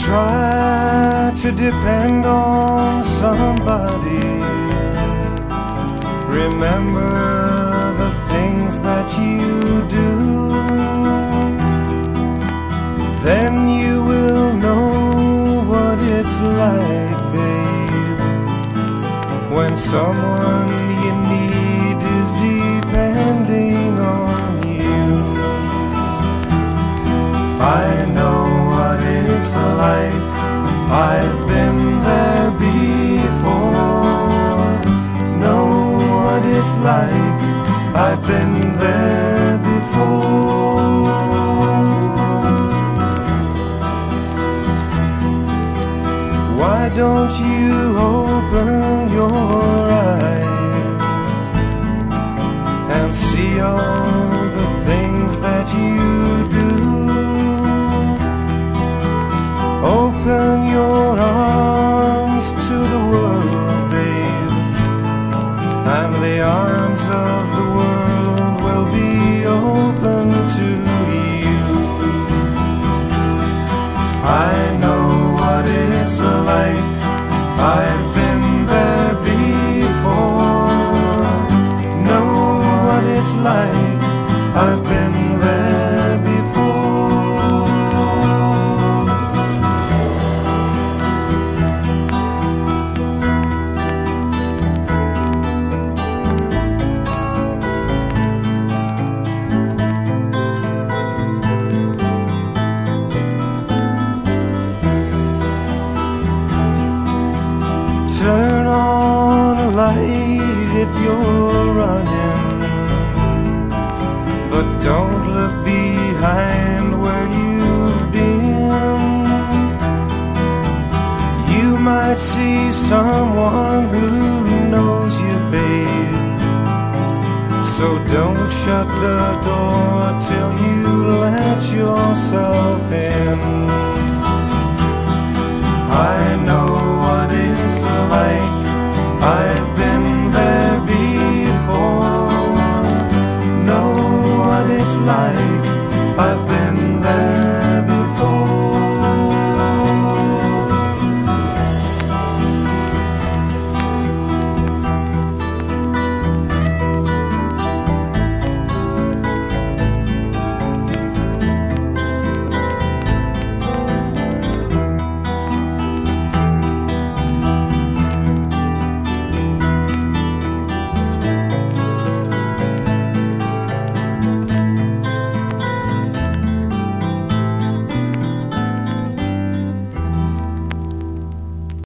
try to depend on somebody, remember the things that you do. Then you will know what it's like, babe, when someone you need is depending on you. I know what it's like, I've been there before. Know what it's like, I've been there before. Why don't you open your eyes and see all the things that you do? Open your arms to the world, babe, and the arms of the world will be open to you. I know what it's like, I've been there before. Know what it's like, I've been there before. Turn on a light if you're running, but don't look behind where you've been. You might see someone who knows you, babe, so don't shut the door till you let yourself in. I know